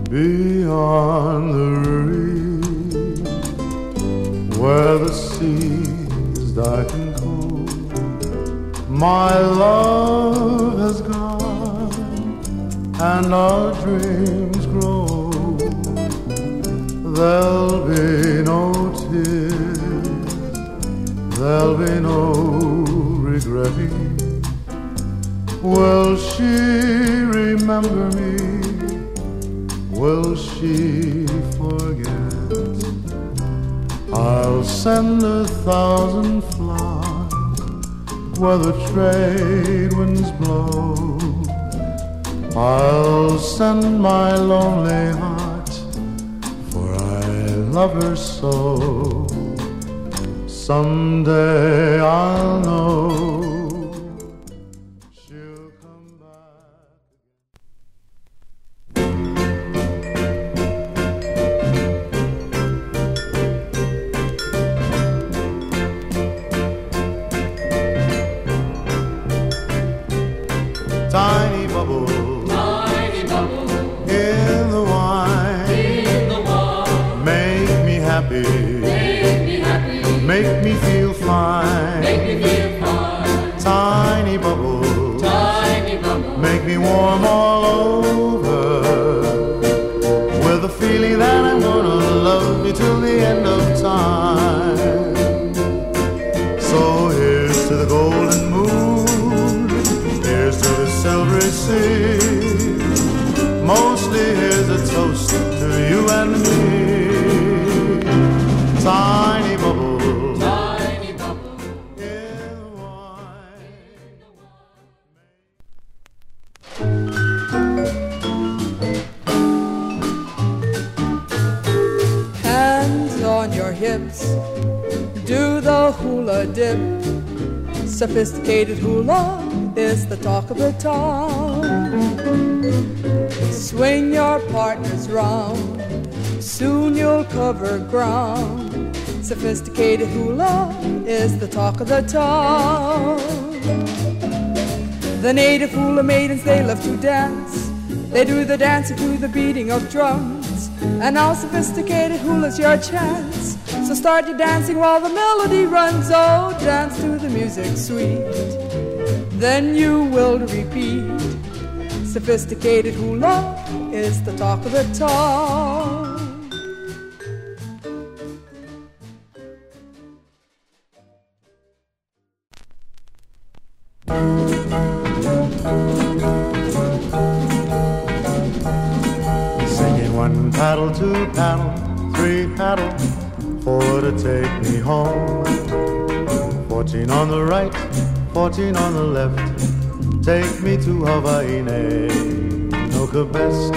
beyond the reef, where the sea is dark and cool. My love has gone and our dreams grow. There'll be no tears, there'll be no regretting. Will she remember me? Will she forget? I'll send 1,000 flowers where the trade winds blow. I'll send my lonely heart, for I love her so. Someday I'll know she'll come back. Tiny bubble in the wine, make me happy, make me feel fine. Tiny bubble, make me warm all over, with a feeling that I'm gonna love you till the end of time. So here's to the golden moon, here's to the silvery sea. Mostly here's a toast to you and me. Tiny bubble in the wine. Hands on your hips, do the hula dip. Sophisticated hula is the talk of the town. Swing your partners round, soon you'll cover ground. Sophisticated hula is the talk of the town. The native hula maidens, they love to dance. They do the dance to the beating of drums. And now sophisticated hula's your chance. So start your dancing while the melody runs. Oh, dance to the music sweet, then you will repeat. Sophisticated hula is the talk of the town. Singing one paddle, two paddle, three paddle, four to take me home. 14 on the right, 14 on the left, take me to Hawaii, Noka best.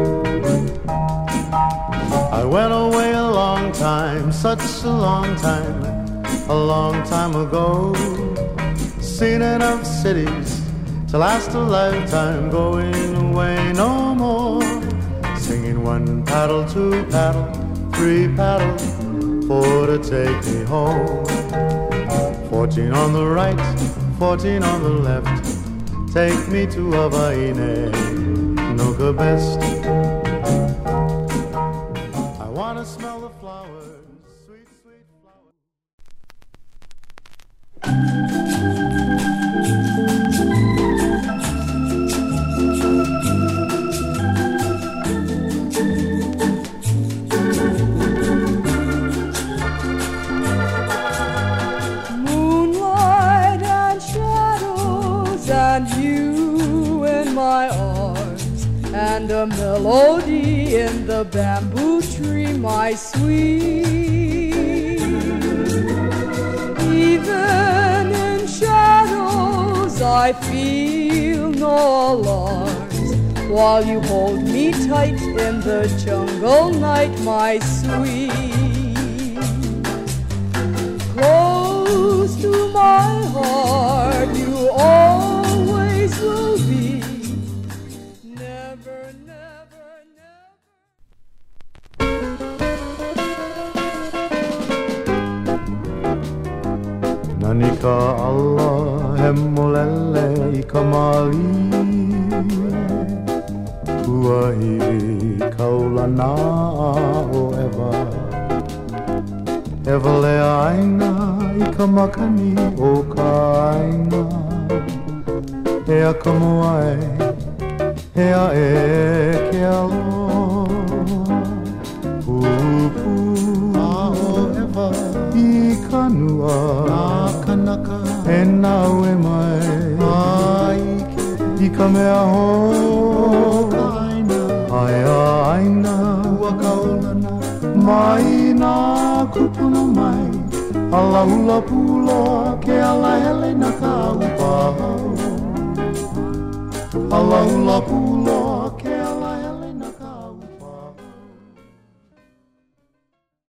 I went away a long time, such a long time ago. Seen enough cities to last a lifetime, going away no more. Singing one paddle, two paddle, three paddle, four to take me home. 14 on the right, 14 on the left, take me to Hawaii, Noka best. I wanna smell the flowers, sweet, sweet flowers. Moonlight and shadows and you in my arms, and a melody in the bamboo tree, my sweet. Even in shadows I feel no alarms, while you hold me tight in the jungle night, my sweet. Close to my heart you always will be. Never, never, never. Nanika Allah hemmolelle ikamali Huahi kaulana o ewa Ewa lea aina I ka makani o ka aina Ea ka moai Ea e ke alo Pupu a o ewa I ka nua A kanaka E nau e mai Ai I ka mea ho Aia aina ua kaulana Mai nā kupuna mai Ala hula puloa Ke ala hele na ka upahau Ala hula puloa